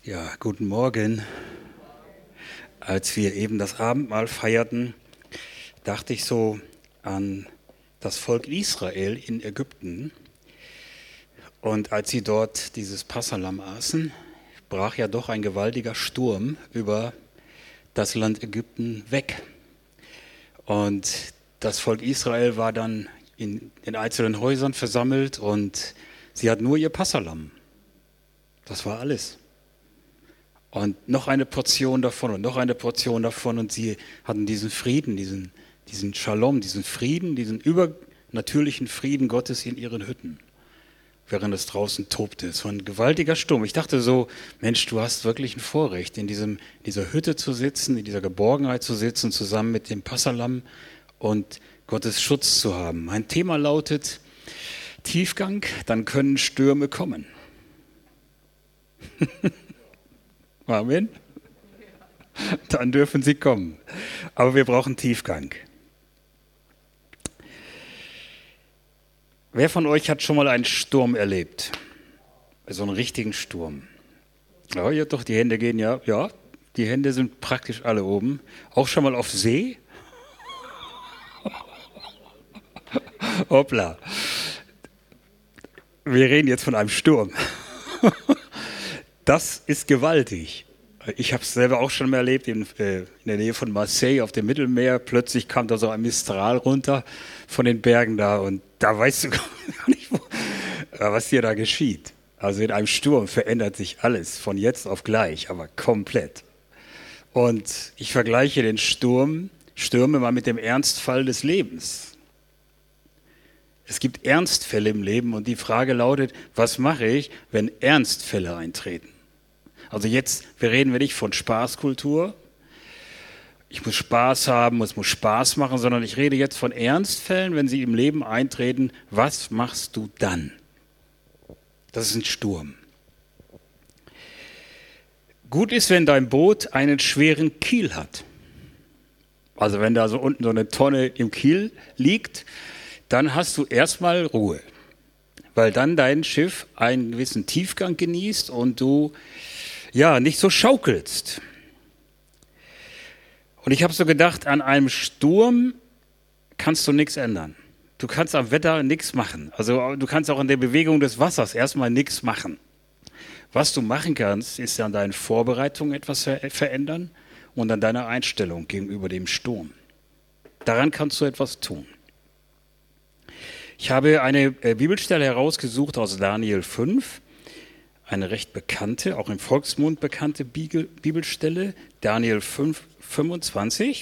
Ja, guten Morgen. Als wir eben das Abendmahl feierten, dachte ich so an das Volk Israel in Ägypten. Und als sie dort dieses Passahlamm aßen, brach ja doch ein gewaltiger Sturm über das Land Ägypten weg. Und das Volk Israel war dann in den einzelnen Häusern versammelt und sie hat nur ihr Passahlamm. Das war alles. Und noch eine Portion davon und noch eine Portion davon und sie hatten diesen Frieden, diesen Shalom, diesen Frieden, diesen übernatürlichen Frieden Gottes in ihren Hütten, während es draußen tobte. Es war ein gewaltiger Sturm. Ich dachte so, Mensch, du hast wirklich ein Vorrecht, in dieser Hütte zu sitzen, in dieser Geborgenheit zu sitzen, zusammen mit dem Passahlamm und Gottes Schutz zu haben. Mein Thema lautet Tiefgang, dann können Stürme kommen. Amen. Dann dürfen sie kommen. Aber wir brauchen Tiefgang. Wer von euch hat schon mal einen Sturm erlebt? So einen richtigen Sturm. Ja, ja, doch, die Hände gehen ja. Ja, die Hände sind praktisch alle oben. Auch schon mal auf See? Hoppla. Wir reden jetzt von einem Sturm. Das ist gewaltig. Ich habe es selber auch schon mal erlebt, in der Nähe von Marseille auf dem Mittelmeer. Plötzlich kam da so ein Mistral runter von den Bergen da und da weißt du gar nicht, was dir da geschieht. Also in einem Sturm verändert sich alles von jetzt auf gleich, aber komplett. Und ich vergleiche den Stürme mal mit dem Ernstfall des Lebens. Es gibt Ernstfälle im Leben und die Frage lautet, was mache ich, wenn Ernstfälle eintreten? Also jetzt, wir reden nicht von Spaßkultur, ich muss Spaß haben, es muss Spaß machen, sondern ich rede jetzt von Ernstfällen, wenn sie im Leben eintreten, was machst du dann? Das ist ein Sturm. Gut ist, wenn dein Boot einen schweren Kiel hat. Also wenn da so unten so eine Tonne im Kiel liegt, dann hast du erstmal Ruhe, weil dann dein Schiff einen gewissen Tiefgang genießt und du nicht so schaukelst. Und ich habe so gedacht, an einem Sturm kannst du nichts ändern. Du kannst am Wetter nichts machen. Also du kannst auch an der Bewegung des Wassers erstmal nichts machen. Was du machen kannst, ist an deinen Vorbereitungen etwas verändern und an deiner Einstellung gegenüber dem Sturm. Daran kannst du etwas tun. Ich habe eine Bibelstelle herausgesucht aus Daniel 5, eine recht bekannte, auch im Volksmund bekannte Bibelstelle, Daniel 5, 25.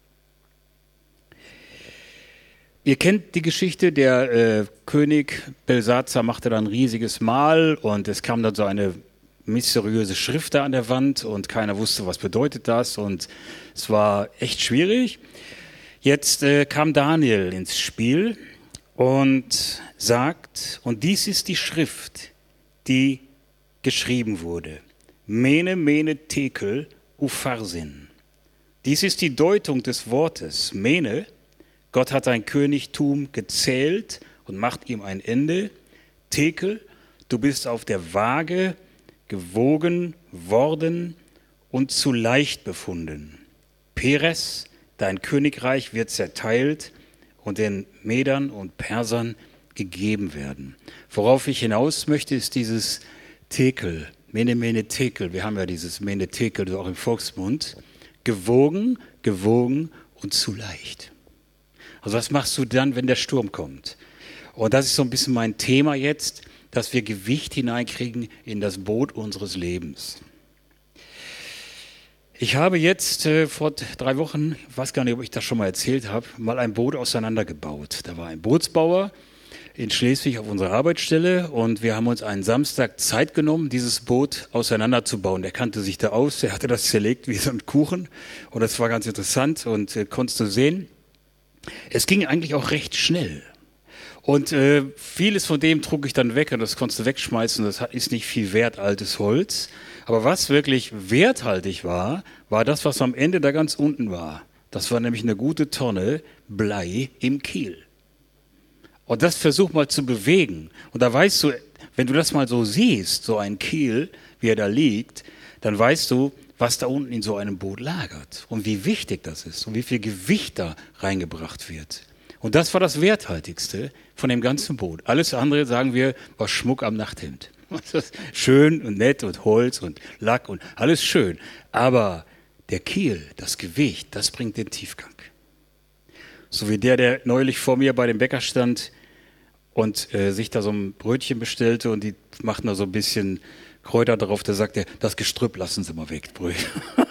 Ihr kennt die Geschichte, der König Belsazar machte dann ein riesiges Mahl und es kam dann so eine mysteriöse Schrift da an der Wand und keiner wusste, was bedeutet das und es war echt schwierig. Jetzt kam Daniel ins Spiel und sagt, und dies ist die Schrift, die geschrieben wurde. Mene, mene, tekel, upharsin. Dies ist die Deutung des Wortes. Mene, Gott hat ein Königtum gezählt und macht ihm ein Ende. Tekel, du bist auf der Waage gewogen worden und zu leicht befunden. Peres, dein Königreich wird zerteilt und den Medern und Persern gegeben werden. Worauf ich hinaus möchte, ist dieses Tekel, Mene, mene, tekel. Wir haben ja dieses Mene, tekel, auch im Volksmund. Gewogen, gewogen und zu leicht. Also was machst du dann, wenn der Sturm kommt? Und das ist so ein bisschen mein Thema jetzt, dass wir Gewicht hineinkriegen in das Boot unseres Lebens. Ich habe jetzt vor 3 Wochen, ich weiß gar nicht, ob ich das schon mal erzählt habe, mal ein Boot auseinandergebaut. Da war ein Bootsbauer in Schleswig auf unserer Arbeitsstelle und wir haben uns einen Samstag Zeit genommen, dieses Boot auseinanderzubauen. Der kannte sich da aus, er hatte das zerlegt wie so ein Kuchen und das war ganz interessant und konntest du sehen, es ging eigentlich auch recht schnell. Und vieles von dem trug ich dann weg und das konntest du wegschmeißen, das ist nicht viel wert, altes Holz. Aber was wirklich werthaltig war, war das, was am Ende da ganz unten war. Das war nämlich eine gute Tonne Blei im Kiel. Und das versuch mal zu bewegen. Und da weißt du, Wenn du das mal so siehst, so ein Kiel, wie er da liegt, dann weißt du, was da unten in so einem Boot lagert und wie wichtig das ist und wie viel Gewicht da reingebracht wird. Und das war das Werthaltigste von dem ganzen Boot. Alles andere, sagen wir, war Schmuck am Nachthemd. Schön und nett und Holz und Lack und alles schön. Aber der Kiel, das Gewicht, das bringt den Tiefgang. So wie der neulich vor mir bei dem Bäcker stand und sich da so ein Brötchen bestellte und die machten da so ein bisschen Kräuter drauf, da sagt er, das Gestrüpp lassen Sie mal weg, Brötchen.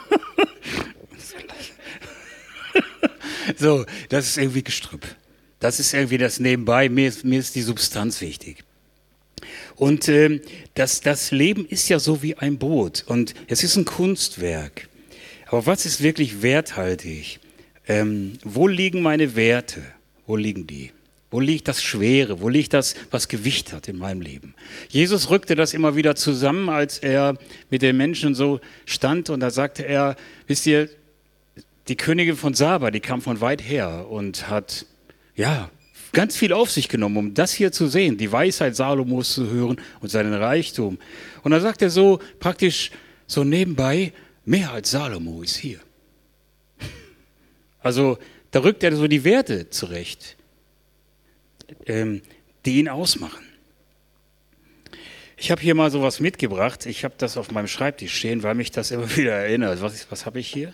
So, das ist irgendwie Gestrüpp. Das ist irgendwie das Nebenbei, mir ist die Substanz wichtig. Und das Leben ist ja so wie ein Boot und es ist ein Kunstwerk. Aber was ist wirklich werthaltig? Wo liegen meine Werte? Wo liegen die? Wo liegt das Schwere? Wo liegt das, was Gewicht hat in meinem Leben? Jesus rückte das immer wieder zusammen, als er mit den Menschen so stand und da sagte er, wisst ihr, die Königin von Saba, die kam von weit her und hat, ja, ganz viel auf sich genommen, um das hier zu sehen, die Weisheit Salomos zu hören und seinen Reichtum. Und da sagt er so praktisch so nebenbei, mehr als Salomo ist hier. Also da rückt er so die Werte zurecht, die ihn ausmachen. Ich habe hier mal sowas mitgebracht. Ich habe das auf meinem Schreibtisch stehen, weil mich das immer wieder erinnert. Was habe ich hier?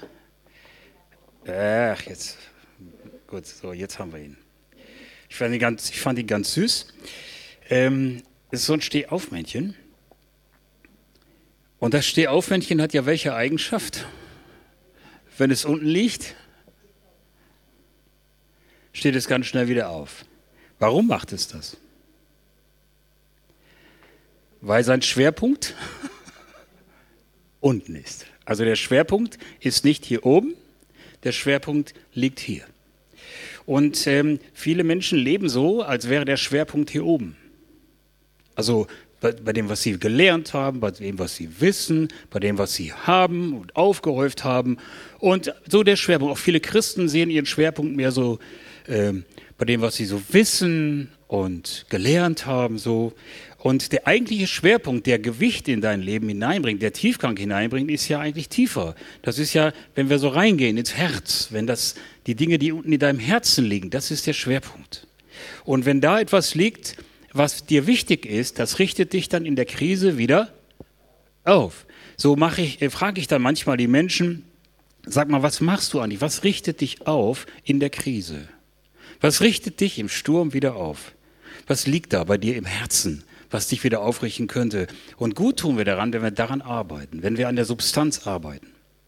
Ach, jetzt. Gut, so, jetzt haben wir ihn. Ich fand ihn ganz süß. Es ist so ein Stehaufmännchen. Und das Stehaufmännchen hat ja welche Eigenschaft? Wenn es unten liegt, steht es ganz schnell wieder auf. Warum macht es das? Weil sein Schwerpunkt unten ist. Also der Schwerpunkt ist nicht hier oben, der Schwerpunkt liegt hier. Und viele Menschen leben so, als wäre der Schwerpunkt hier oben. Also bei dem, was sie gelernt haben, bei dem, was sie wissen, bei dem, was sie haben und aufgehäuft haben. Und so der Schwerpunkt. Auch viele Christen sehen ihren Schwerpunkt mehr so bei dem, was sie so wissen und gelernt haben. So. Und der eigentliche Schwerpunkt, der Gewicht in dein Leben hineinbringt, der Tiefgang hineinbringt, ist ja eigentlich tiefer. Das ist ja, wenn wir so reingehen ins Herz, wenn das die Dinge, die unten in deinem Herzen liegen, das ist der Schwerpunkt. Und wenn da etwas liegt, was dir wichtig ist, das richtet dich dann in der Krise wieder auf. So frage ich dann manchmal die Menschen, sag mal, was machst du eigentlich? Was richtet dich auf in der Krise? Was richtet dich im Sturm wieder auf? Was liegt da bei dir im Herzen, was dich wieder aufrichten könnte? Und gut tun wir daran, wenn wir daran arbeiten, wenn wir an der Substanz arbeiten.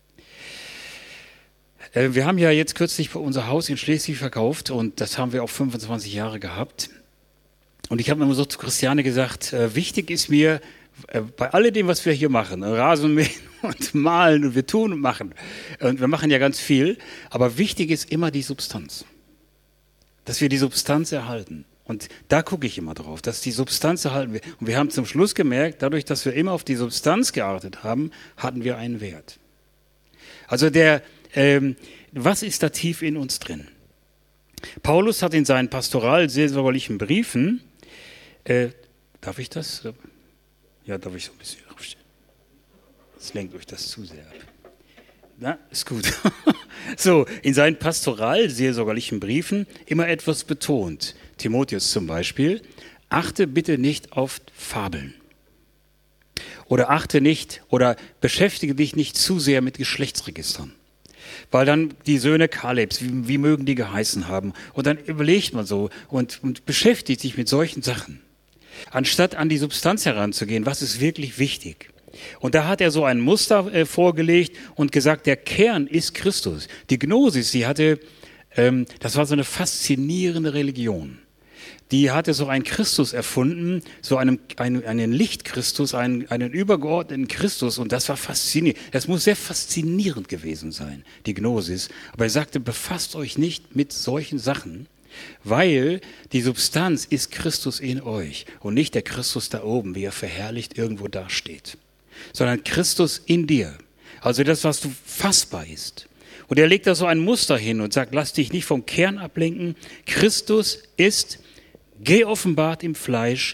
Wir haben ja jetzt kürzlich unser Haus in Schleswig verkauft und das haben wir auch 25 Jahre gehabt. Und ich habe immer so zu Christiane gesagt, wichtig ist mir, bei alledem, was wir hier machen, Rasenmähen und malen und wir tun und machen, und wir machen ja ganz viel, aber wichtig ist immer die Substanz. Dass wir die Substanz erhalten. Und da gucke ich immer drauf, dass die Substanz erhalten wird. Und wir haben zum Schluss gemerkt, dadurch, dass wir immer auf die Substanz geachtet haben, hatten wir einen Wert. Also was ist da tief in uns drin? Paulus hat in seinen pastoral-seelsorgerlichen Briefen, darf ich das? Ja, darf ich so ein bisschen draufstehen? Das lenkt euch das zu sehr ab. Na, ist gut. So, in seinen pastoral-seelsorgerlichen Briefen immer etwas betont. Timotheus zum Beispiel, achte bitte nicht auf Fabeln. Oder achte nicht oder beschäftige dich nicht zu sehr mit Geschlechtsregistern. Weil dann die Söhne Kalebs, wie mögen die geheißen haben? Und dann überlegt man so und beschäftigt sich mit solchen Sachen. Anstatt an die Substanz heranzugehen, was ist wirklich wichtig? Und da hat er so ein Muster vorgelegt und gesagt, der Kern ist Christus. Die Gnosis, das war so eine faszinierende Religion. Die hatte so einen Christus erfunden, so einen Lichtchristus, einen übergeordneten Christus und das war faszinierend. Das muss sehr faszinierend gewesen sein, die Gnosis. Aber er sagte, befasst euch nicht mit solchen Sachen, weil die Substanz ist Christus in euch und nicht der Christus da oben, wie er verherrlicht irgendwo dasteht, sondern Christus in dir. Also das, was du fassbar ist. Und er legt da so ein Muster hin und sagt, lass dich nicht vom Kern ablenken. Christus ist geoffenbart im Fleisch,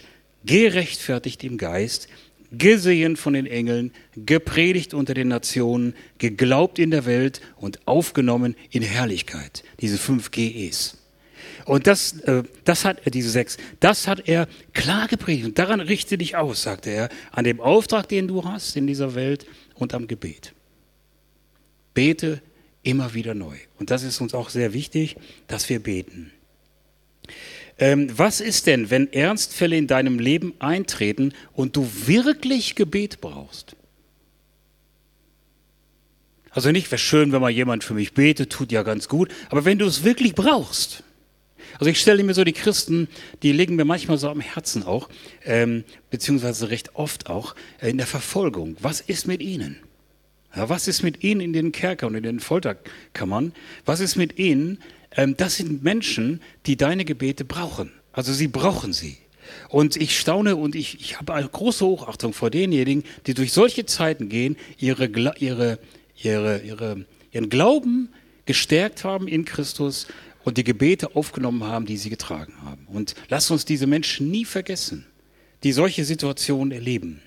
gerechtfertigt im Geist, gesehen von den Engeln, gepredigt unter den Nationen, geglaubt in der Welt und aufgenommen in Herrlichkeit. Diese 5 GEs. Und das hat er, diese 6, das hat er klar gepredigt. Und daran richte dich aus, sagte er, an dem Auftrag, den du hast in dieser Welt und am Gebet. Bete immer wieder neu. Und das ist uns auch sehr wichtig, dass wir beten. Was ist denn, wenn Ernstfälle in deinem Leben eintreten und du wirklich Gebet brauchst? Also nicht, wäre schön, wenn mal jemand für mich betet, tut ja ganz gut, aber wenn du es wirklich brauchst. Also ich stelle mir so die Christen, die liegen mir manchmal so am Herzen auch, beziehungsweise recht oft auch, in der Verfolgung. Was ist mit ihnen? Ja, was ist mit ihnen in den Kerkern und in den Folterkammern? Was ist mit ihnen? Das sind Menschen, die deine Gebete brauchen. Also sie brauchen sie. Und ich staune und ich habe eine große Hochachtung vor denjenigen, die durch solche Zeiten gehen, ihren Glauben gestärkt haben in Christus und die Gebete aufgenommen haben, die sie getragen haben. Und lasst uns diese Menschen nie vergessen, die solche Situationen erleben.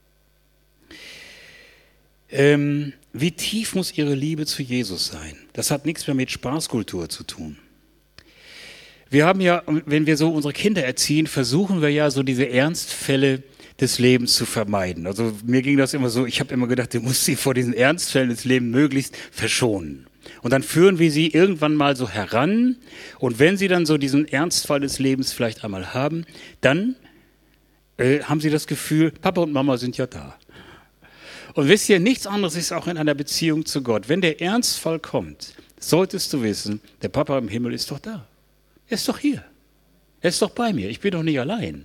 Wie tief muss ihre Liebe zu Jesus sein? Das hat nichts mehr mit Spaßkultur zu tun. Wir haben ja, wenn wir so unsere Kinder erziehen, versuchen wir ja so diese Ernstfälle des Lebens zu vermeiden. Also mir ging das immer so, ich habe immer gedacht, du musst sie vor diesen Ernstfällen des Lebens möglichst verschonen. Und dann führen wir sie irgendwann mal so heran. Und wenn sie dann so diesen Ernstfall des Lebens vielleicht einmal haben, dann haben sie das Gefühl, Papa und Mama sind ja da. Und wisst ihr, nichts anderes ist auch in einer Beziehung zu Gott. Wenn der Ernstfall kommt, solltest du wissen, der Papa im Himmel ist doch da. Er ist doch hier. Er ist doch bei mir. Ich bin doch nicht allein.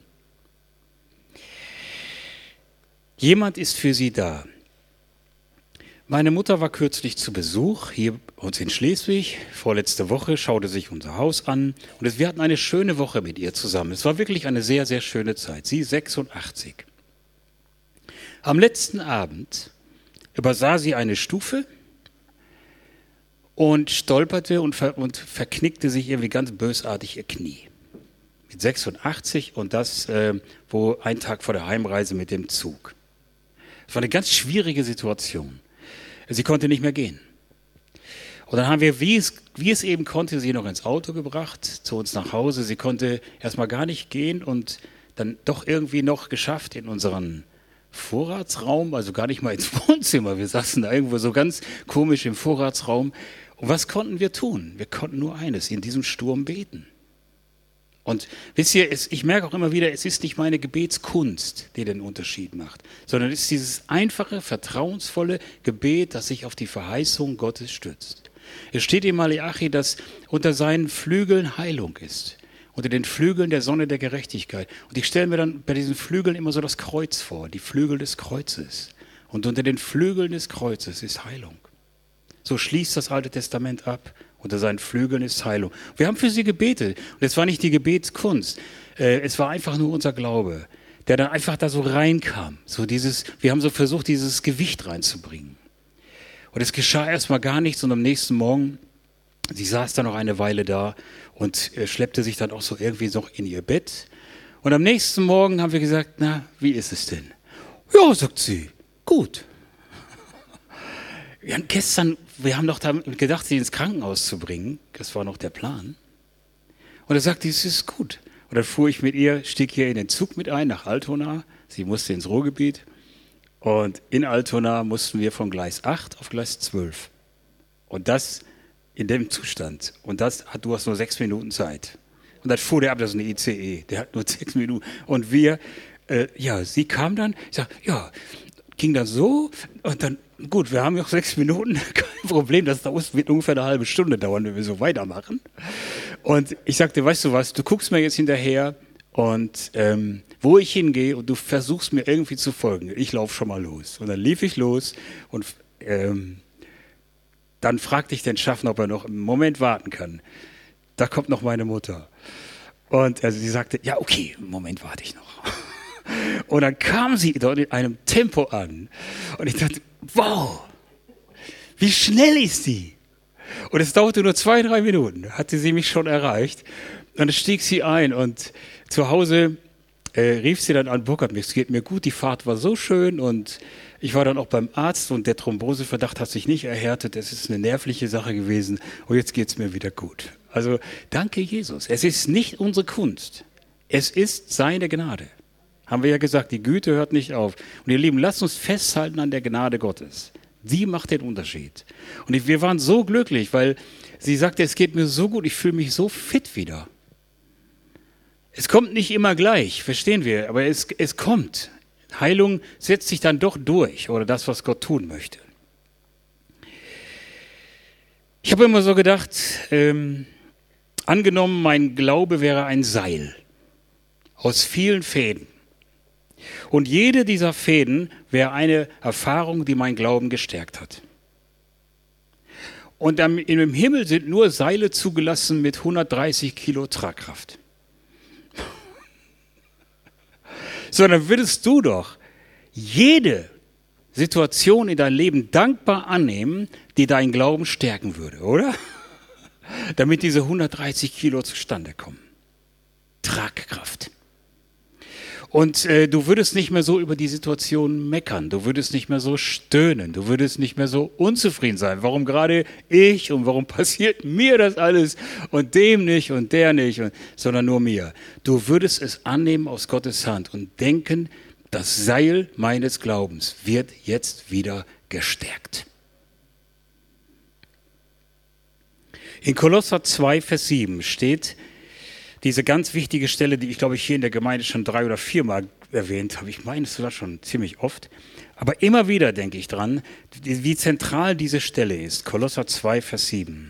Jemand ist für sie da. Meine Mutter war kürzlich zu Besuch hier bei uns in Schleswig, vorletzte Woche, schaute sich unser Haus an und wir hatten eine schöne Woche mit ihr zusammen. Es war wirklich eine sehr, sehr schöne Zeit. Sie 86. Am letzten Abend übersah sie eine Stufe und stolperte und verknickte sich irgendwie ganz bösartig ihr Knie. Mit 86 und das wo ein Tag vor der Heimreise mit dem Zug. Es war eine ganz schwierige Situation. Sie konnte nicht mehr gehen. Und dann haben wir, wie es eben konnte, sie noch ins Auto gebracht, zu uns nach Hause. Sie konnte erstmal gar nicht gehen und dann doch irgendwie noch geschafft in unseren Vorratsraum, also gar nicht mal ins Wohnzimmer. Wir saßen da irgendwo so ganz komisch im Vorratsraum. Und was konnten wir tun? Wir konnten nur eines, in diesem Sturm beten. Und wisst ihr, ich merke auch immer wieder, es ist nicht meine Gebetskunst, die den Unterschied macht, sondern es ist dieses einfache, vertrauensvolle Gebet, das sich auf die Verheißung Gottes stützt. Es steht in Malachi, dass unter seinen Flügeln Heilung ist, unter den Flügeln der Sonne der Gerechtigkeit. Und ich stelle mir dann bei diesen Flügeln immer so das Kreuz vor, die Flügel des Kreuzes. Und unter den Flügeln des Kreuzes ist Heilung. So schließt das Alte Testament ab. Unter seinen Flügeln ist Heilung. Wir haben für sie gebetet. Und es war nicht die Gebetskunst. Es war einfach nur unser Glaube, der dann einfach da so reinkam. Wir haben so versucht, dieses Gewicht reinzubringen. Und es geschah erstmal gar nichts. Und am nächsten Morgen, sie saß dann noch eine Weile da und schleppte sich dann auch so irgendwie noch in ihr Bett. Und am nächsten Morgen haben wir gesagt, na, wie ist es denn? Ja, sagt sie, gut. Wir haben doch damit gedacht, sie ins Krankenhaus zu bringen. Das war noch der Plan. Und er sagte, es ist gut. Und dann fuhr ich mit ihr, stieg hier in den Zug mit ein nach Altona. Sie musste ins Ruhrgebiet. Und in Altona mussten wir von Gleis 8 auf Gleis 12. Und das in dem Zustand. Und du hast nur 6 Minuten Zeit. Und dann fuhr der ab, das ist eine ICE. Der hat nur 6 Minuten. Und sie kam dann, ich sag, ja, ging dann so und dann, gut, wir haben noch 6 Minuten, kein Problem, das wird ungefähr eine halbe Stunde dauern, wenn wir so weitermachen. Und ich sagte, weißt du was, du guckst mir jetzt hinterher und wo ich hingehe und du versuchst mir irgendwie zu folgen. Ich laufe schon mal los. Und dann lief ich los und dann fragte ich den Schaffner, ob er noch einen Moment warten kann. Da kommt noch meine Mutter. Und sie sagte, ja okay, einen Moment warte ich noch. Und dann kam sie dort in einem Tempo an. Und ich dachte, wow, wie schnell ist die? Und es dauerte nur 2-3 Minuten, hatte sie mich schon erreicht. Und dann stieg sie ein und zu Hause rief sie dann an, Burkhard, es geht mir gut, die Fahrt war so schön und ich war dann auch beim Arzt und der Thromboseverdacht hat sich nicht erhärtet, es ist eine nervliche Sache gewesen und jetzt geht es mir wieder gut. Also danke Jesus, es ist nicht unsere Kunst, es ist seine Gnade. Haben wir ja gesagt, die Güte hört nicht auf. Und ihr Lieben, lasst uns festhalten an der Gnade Gottes. Die macht den Unterschied. Und wir waren so glücklich, weil sie sagte, es geht mir so gut, ich fühle mich so fit wieder. Es kommt nicht immer gleich, verstehen wir, aber es kommt. Heilung setzt sich dann doch durch oder das, was Gott tun möchte. Ich habe immer so gedacht, angenommen, mein Glaube wäre ein Seil aus vielen Fäden. Und jede dieser Fäden wäre eine Erfahrung, die mein Glauben gestärkt hat. Und im Himmel sind nur Seile zugelassen mit 130 Kilo Tragkraft. Sondern würdest du doch jede Situation in deinem Leben dankbar annehmen, die deinen Glauben stärken würde, oder? Damit diese 130 Kilo zustande kommen. Tragkraft. Und du würdest nicht mehr so über die Situation meckern, du würdest nicht mehr so stöhnen, du würdest nicht mehr so unzufrieden sein. Warum gerade ich und warum passiert mir das alles und dem nicht und der nicht, sondern nur mir. Du würdest es annehmen aus Gottes Hand und denken, das Seil meines Glaubens wird jetzt wieder gestärkt. In Kolosser 2, Vers 7 steht diese ganz wichtige Stelle, die ich glaube ich hier in der Gemeinde schon 3 oder 4 Mal erwähnt habe. Ich meine es sogar schon ziemlich oft. Aber immer wieder denke ich dran, wie zentral diese Stelle ist. Kolosser 2, Vers 7.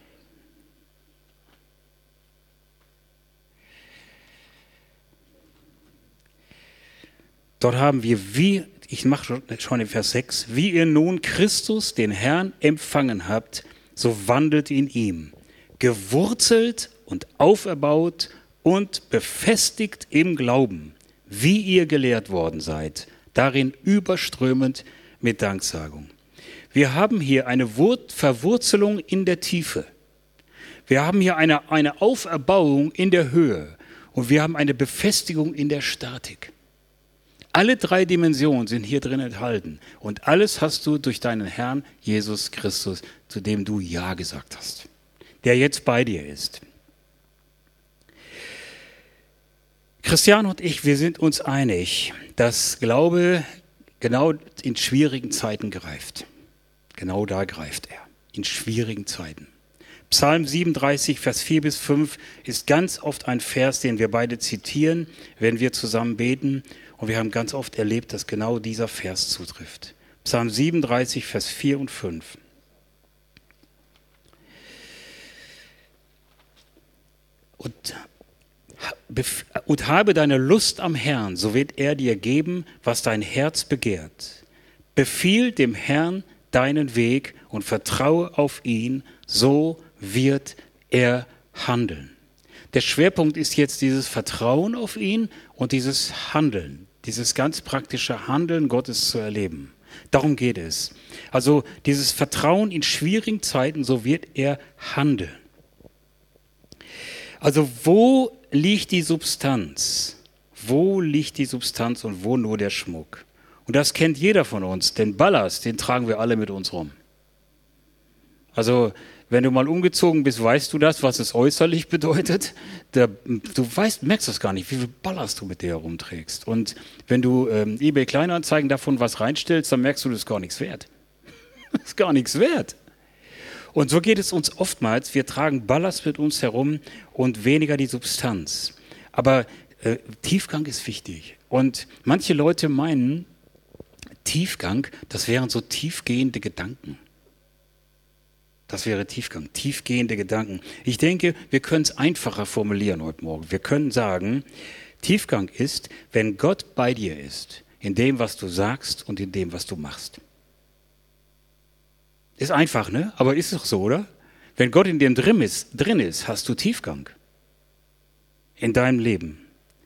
Dort haben wir, ich mache schon in Vers 6, wie ihr nun Christus, den Herrn, empfangen habt, so wandelt in ihm, gewurzelt und auferbaut und befestigt im Glauben, wie ihr gelehrt worden seid, darin überströmend mit Danksagung. Wir haben hier eine Verwurzelung in der Tiefe. Wir haben hier eine Auferbauung in der Höhe und wir haben eine Befestigung in der Statik. Alle 3 Dimensionen sind hier drin enthalten und alles hast du durch deinen Herrn Jesus Christus, zu dem du Ja gesagt hast, der jetzt bei dir ist. Christian und ich, wir sind uns einig, dass Glaube genau in schwierigen Zeiten greift. Genau da greift er, in schwierigen Zeiten. Psalm 37, Vers 4 bis 5 ist ganz oft ein Vers, den wir beide zitieren, wenn wir zusammen beten. Und wir haben ganz oft erlebt, dass genau dieser Vers zutrifft. Psalm 37, Vers 4 und 5. Und habe deine Lust am Herrn, so wird er dir geben, was dein Herz begehrt. Befiehl dem Herrn deinen Weg und vertraue auf ihn, so wird er handeln. Der Schwerpunkt ist jetzt dieses Vertrauen auf ihn und dieses Handeln, dieses ganz praktische Handeln Gottes zu erleben. Darum geht es. Also dieses Vertrauen in schwierigen Zeiten, so wird er handeln. Also wo liegt die Substanz? Wo liegt die Substanz und wo nur der Schmuck? Und das kennt jeder von uns, den Ballast, den tragen wir alle mit uns rum. Also wenn du mal umgezogen bist, weißt du das, was es äußerlich bedeutet. Merkst das gar nicht, wie viel Ballast du mit dir herumträgst. Und wenn du eBay Kleinanzeigen davon was reinstellst, dann merkst du, das ist gar nichts wert. Das ist gar nichts wert. Und so geht es uns oftmals. Wir tragen Ballast mit uns herum und weniger die Substanz. Aber Tiefgang ist wichtig. Und manche Leute meinen, Tiefgang, das wären so tiefgehende Gedanken. Das wäre Tiefgang, tiefgehende Gedanken. Ich denke, wir können es einfacher formulieren heute Morgen. Wir können sagen, Tiefgang ist, wenn Gott bei dir ist, in dem, was du sagst und in dem, was du machst. Ist einfach, ne? Aber ist doch so, oder? Wenn Gott in dem drin ist, hast du Tiefgang in deinem Leben.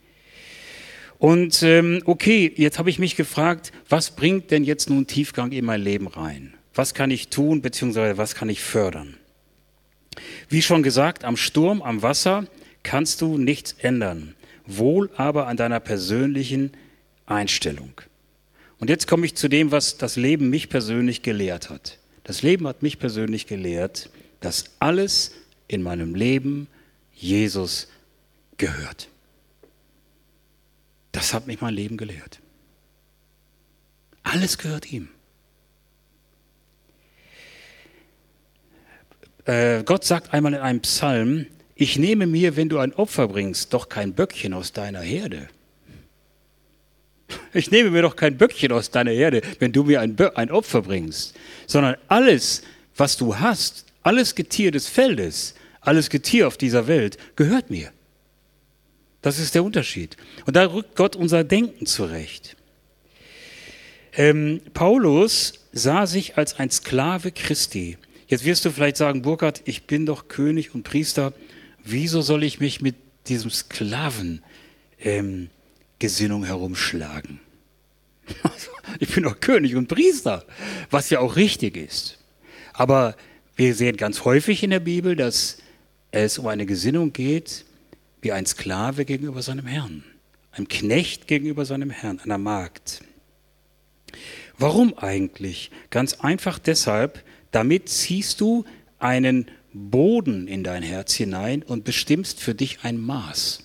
Und okay, jetzt habe ich mich gefragt, was bringt denn jetzt nun Tiefgang in mein Leben rein? Was kann ich tun, beziehungsweise was kann ich fördern? Wie schon gesagt, am Sturm, am Wasser kannst du nichts ändern. wohl aber an deiner persönlichen Einstellung. Und jetzt komme ich zu dem, was das Leben mich persönlich gelehrt hat. Das Leben hat mich persönlich gelehrt, dass alles in meinem Leben Jesus gehört. Das hat mich mein Leben gelehrt. Alles gehört ihm. Gott sagt einmal in einem Psalm, ich nehme mir, wenn du ein Opfer bringst, doch kein Böckchen aus deiner Herde. Ich nehme mir doch kein Böckchen aus deiner Herde, wenn du mir ein Opfer bringst, sondern alles, was du hast, alles Getier des Feldes, alles Getier auf dieser Welt, gehört mir. Das ist der Unterschied. Und da rückt Gott unser Denken zurecht. Paulus sah sich als ein Sklave Christi. Jetzt wirst du vielleicht sagen, Burkhard, ich bin doch König und Priester. Wieso soll ich mich mit diesem Sklavengesinnung herumschlagen? Ich bin doch König und Priester, was ja auch richtig ist. Aber wir sehen ganz häufig in der Bibel, dass es um eine Gesinnung geht, wie ein Sklave gegenüber seinem Herrn, ein Knecht gegenüber seinem Herrn, einer Magd. Warum eigentlich? Ganz einfach deshalb, damit ziehst du einen Boden in dein Herz hinein und bestimmst für dich ein Maß.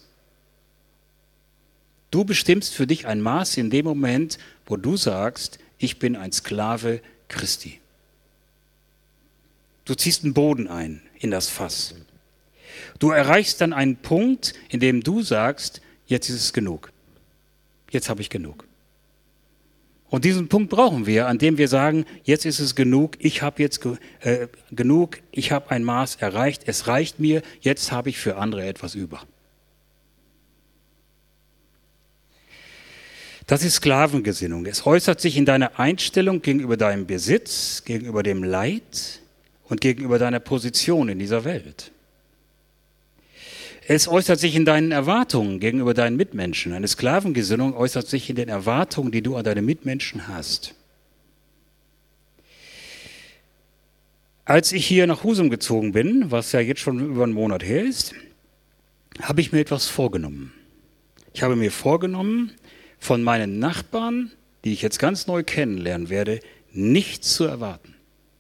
Du bestimmst für dich ein Maß in dem Moment, wo du sagst, ich bin ein Sklave Christi. Du ziehst einen Boden ein in das Fass. Du erreichst dann einen Punkt, in dem du sagst, jetzt ist es genug. Jetzt habe ich genug. Und diesen Punkt brauchen wir, an dem wir sagen, jetzt ist es genug, ich habe jetzt genug, ich habe ein Maß erreicht, es reicht mir, jetzt habe ich für andere etwas über. Das ist Sklavengesinnung. Es äußert sich in deiner Einstellung gegenüber deinem Besitz, gegenüber dem Leid und gegenüber deiner Position in dieser Welt. Es äußert sich in deinen Erwartungen gegenüber deinen Mitmenschen. Eine Sklavengesinnung äußert sich in den Erwartungen, die du an deine Mitmenschen hast. Als ich hier nach Husum gezogen bin, was ja jetzt schon über einen Monat her ist, habe ich mir etwas vorgenommen. Ich habe mir vorgenommen, von meinen Nachbarn, die ich jetzt ganz neu kennenlernen werde, nichts zu erwarten.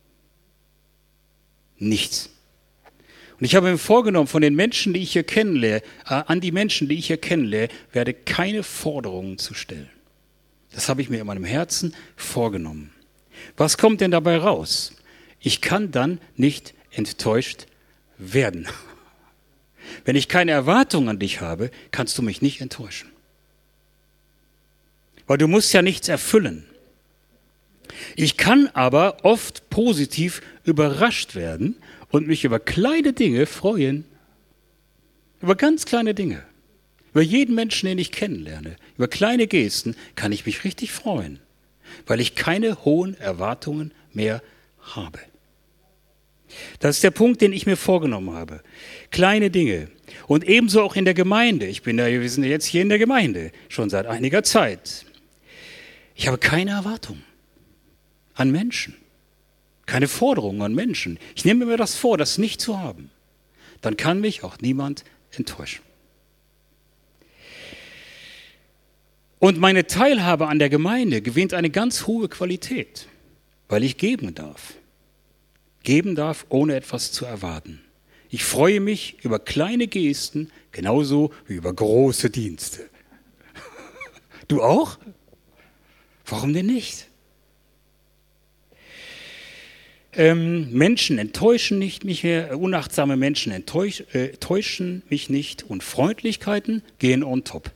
Nichts. Und ich habe mir vorgenommen, von den Menschen, die ich hier kennenlerne, an die Menschen, die ich hier kennenlerne, werde keine Forderungen zu stellen. Das habe ich mir in meinem Herzen vorgenommen. Was kommt denn dabei raus? Ich kann dann nicht enttäuscht werden. Wenn ich keine Erwartungen an dich habe, kannst du mich nicht enttäuschen. Weil du musst ja nichts erfüllen. Ich kann aber oft positiv überrascht werden und mich über kleine Dinge freuen. Über ganz kleine Dinge. Über jeden Menschen, den ich kennenlerne. Über kleine Gesten kann ich mich richtig freuen, weil ich keine hohen Erwartungen mehr habe. Das ist der Punkt, den ich mir vorgenommen habe. Kleine Dinge. Und ebenso auch in der Gemeinde. Wir sind ja jetzt hier in der Gemeinde, schon seit einiger Zeit. Ich habe keine Erwartungen an Menschen. Keine Forderungen an Menschen. Ich nehme mir das vor, das nicht zu haben. Dann kann mich auch niemand enttäuschen. Und meine Teilhabe an der Gemeinde gewinnt eine ganz hohe Qualität, weil ich geben darf. Geben darf, ohne etwas zu erwarten. Ich freue mich über kleine Gesten, genauso wie über große Dienste. Du auch? Warum denn nicht? Menschen enttäuschen nicht mich mehr, unachtsame Menschen täuschen mich nicht und Freundlichkeiten gehen on top.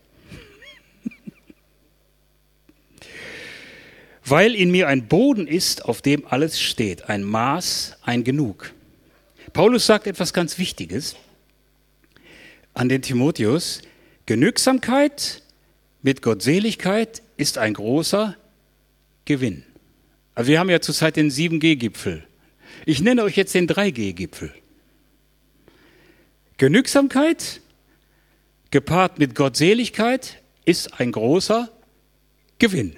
Weil in mir ein Boden ist, auf dem alles steht, ein Maß, ein Genug. Paulus sagt etwas ganz Wichtiges an den Timotheus. Genügsamkeit mit Gottseligkeit ist ein großer Gewinn. Also wir haben ja zurzeit den 7G-Gipfel. Ich nenne euch jetzt den 3G-Gipfel. Genügsamkeit gepaart mit Gottseligkeit ist ein großer Gewinn.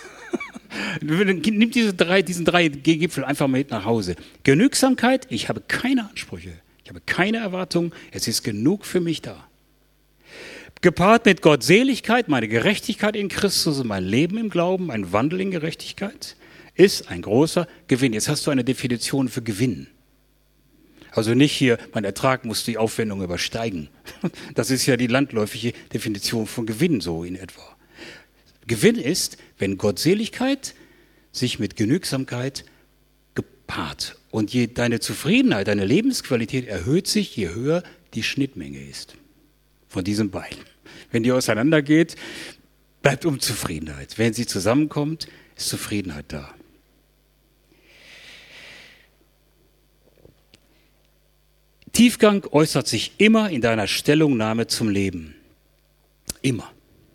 Nimm diesen 3G-Gipfel einfach mal mit nach Hause. Genügsamkeit, ich habe keine Ansprüche, ich habe keine Erwartungen, es ist genug für mich da. Gepaart mit Gottseligkeit, meine Gerechtigkeit in Christus und mein Leben im Glauben, ein Wandel in Gerechtigkeit, ist ein großer Gewinn. Jetzt hast du eine Definition für Gewinn. Also nicht hier, mein Ertrag muss die Aufwendung übersteigen. Das ist ja die landläufige Definition von Gewinn so in etwa. Gewinn ist, wenn Gottseligkeit sich mit Genügsamkeit gepaart. Und deine Zufriedenheit, deine Lebensqualität erhöht sich, je höher die Schnittmenge ist von diesen beiden. Wenn die auseinandergeht, bleibt Unzufriedenheit. Wenn sie zusammenkommt, ist Zufriedenheit da. Tiefgang äußert sich immer in deiner Stellungnahme zum Leben. Immer.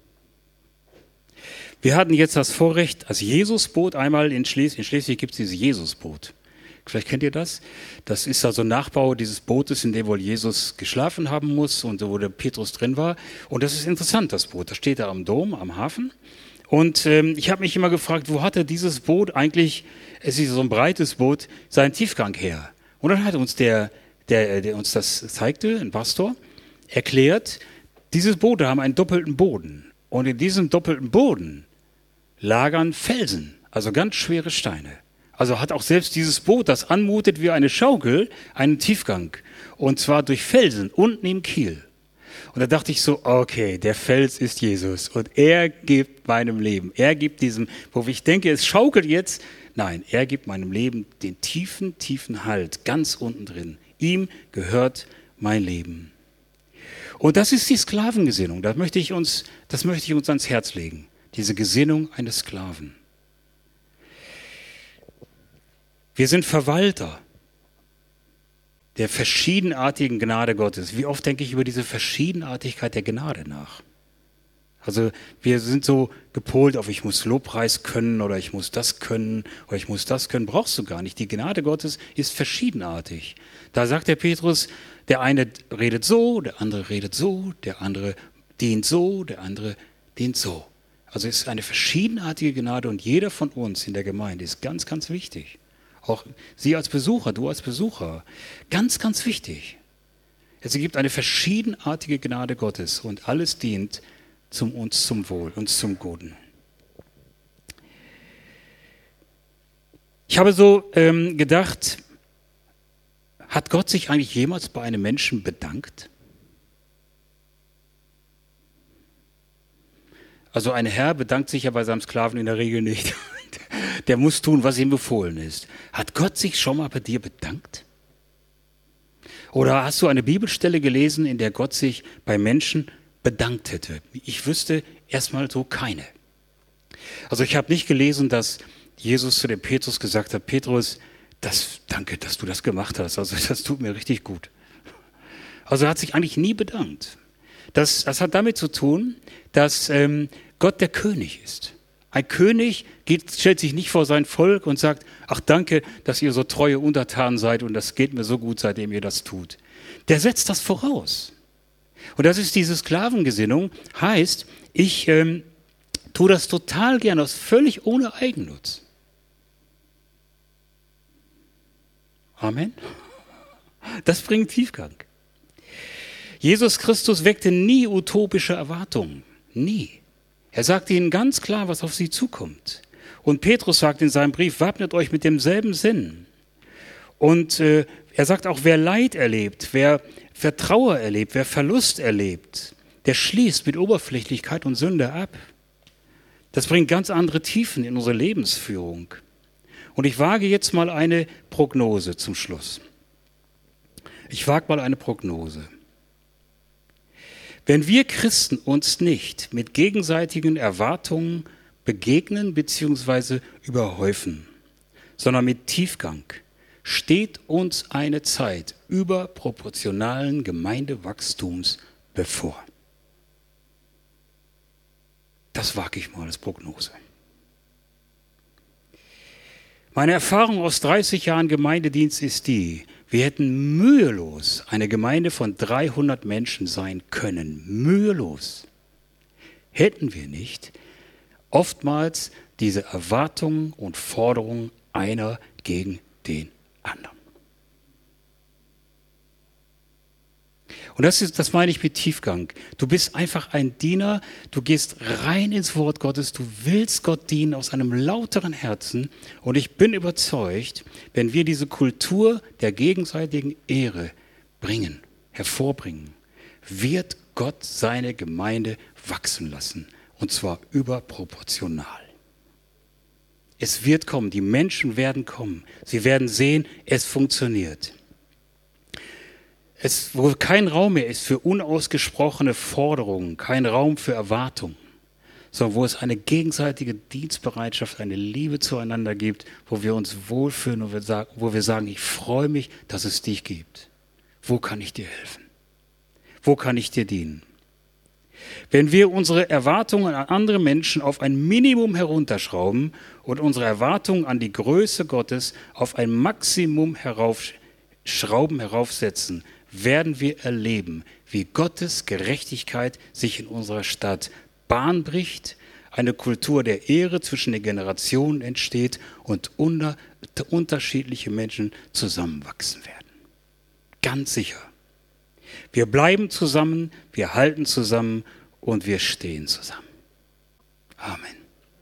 Wir hatten jetzt das Vorrecht, als Jesusboot einmal in Schleswig gibt es dieses Jesusboot. Vielleicht kennt ihr das. Das ist also ein Nachbau dieses Bootes, in dem wohl Jesus geschlafen haben muss und wo der Petrus drin war. Und das ist interessant, das Boot. Das steht da am Dom, am Hafen. Und ich habe mich immer gefragt, wo hatte dieses Boot eigentlich, es ist so ein breites Boot, seinen Tiefgang her? Und dann hat uns der uns das zeigte, ein Pastor, erklärt, dieses Boote haben einen doppelten Boden. Und in diesem doppelten Boden lagern Felsen, also ganz schwere Steine. Also hat auch selbst dieses Boot, das anmutet wie eine Schaukel, einen Tiefgang. Und zwar durch Felsen unten im Kiel. Und da dachte ich so, okay, der Fels ist Jesus. Und er gibt meinem Leben, er gibt diesem, wo ich denke, es schaukelt jetzt. Nein, er gibt meinem Leben den tiefen, tiefen Halt, ganz unten drin. Ihm gehört mein Leben. Und das ist die Sklavengesinnung. Das möchte ich uns ans Herz legen. Diese Gesinnung eines Sklaven. Wir sind Verwalter der verschiedenartigen Gnade Gottes. Wie oft denke ich über diese Verschiedenartigkeit der Gnade nach? Also wir sind so gepolt auf, ich muss Lobpreis können oder ich muss das können oder ich muss das können. Brauchst du gar nicht. Die Gnade Gottes ist verschiedenartig. Da sagt der Petrus, der eine redet so, der andere redet so, der andere dient so, der andere dient so. Also es ist eine verschiedenartige Gnade und jeder von uns in der Gemeinde ist ganz, ganz wichtig. Auch Sie als Besucher, du als Besucher. Ganz, ganz wichtig. Es gibt eine verschiedenartige Gnade Gottes und alles dient uns zum Wohl, uns zum Guten. Ich habe so gedacht, hat Gott sich eigentlich jemals bei einem Menschen bedankt? Also ein Herr bedankt sich ja bei seinem Sklaven in der Regel nicht. Der muss tun, was ihm befohlen ist. Hat Gott sich schon mal bei dir bedankt? Oder hast du eine Bibelstelle gelesen, in der Gott sich bei Menschen bedankt hätte? Ich wüsste erstmal so keine. Also ich habe nicht gelesen, dass Jesus zu dem Petrus gesagt hat, Petrus, danke, dass du das gemacht hast. Also das tut mir richtig gut. Also er hat sich eigentlich nie bedankt. Das hat damit zu tun, dass Gott der König ist. Ein König stellt sich nicht vor sein Volk und sagt, ach danke, dass ihr so treue Untertanen seid und das geht mir so gut, seitdem ihr das tut. Der setzt das voraus. Und das ist diese Sklavengesinnung, heißt, ich tue das total gern, das völlig ohne Eigennutz. Amen. Das bringt Tiefgang. Jesus Christus weckte nie utopische Erwartungen. Nie. Er sagte ihnen ganz klar, was auf sie zukommt. Und Petrus sagt in seinem Brief, wappnet euch mit demselben Sinn. Und er sagt auch, wer Leid erlebt, wer Trauer erlebt, wer Verlust erlebt, der schließt mit Oberflächlichkeit und Sünde ab. Das bringt ganz andere Tiefen in unsere Lebensführung. Und ich wage jetzt mal eine Prognose zum Schluss. Ich wage mal eine Prognose. Wenn wir Christen uns nicht mit gegenseitigen Erwartungen begegnen bzw. überhäufen, sondern mit Tiefgang, steht uns eine Zeit überproportionalen Gemeindewachstums bevor. Das wage ich mal als Prognose. Meine Erfahrung aus 30 Jahren Gemeindedienst ist die, wir hätten mühelos eine Gemeinde von 300 Menschen sein können. Mühelos. Hätten wir nicht oftmals diese Erwartungen und Forderungen einer gegen den anderen. Und das meine ich mit Tiefgang. Du bist einfach ein Diener, du gehst rein ins Wort Gottes, du willst Gott dienen aus einem lauteren Herzen. Und ich bin überzeugt, wenn wir diese Kultur der gegenseitigen Ehre hervorbringen, wird Gott seine Gemeinde wachsen lassen. Und zwar überproportional. Es wird kommen, die Menschen werden kommen. Sie werden sehen, es funktioniert. Wo kein Raum mehr ist für unausgesprochene Forderungen, kein Raum für Erwartungen, sondern wo es eine gegenseitige Dienstbereitschaft, eine Liebe zueinander gibt, wo wir uns wohlfühlen und wo wir sagen, ich freue mich, dass es dich gibt. Wo kann ich dir helfen? Wo kann ich dir dienen? Wenn wir unsere Erwartungen an andere Menschen auf ein Minimum herunterschrauben und unsere Erwartungen an die Größe Gottes auf ein Maximum heraufsetzen, werden wir erleben, wie Gottes Gerechtigkeit sich in unserer Stadt Bahn bricht, eine Kultur der Ehre zwischen den Generationen entsteht und unterschiedliche Menschen zusammenwachsen werden. Ganz sicher. Wir bleiben zusammen, wir halten zusammen und wir stehen zusammen. Amen.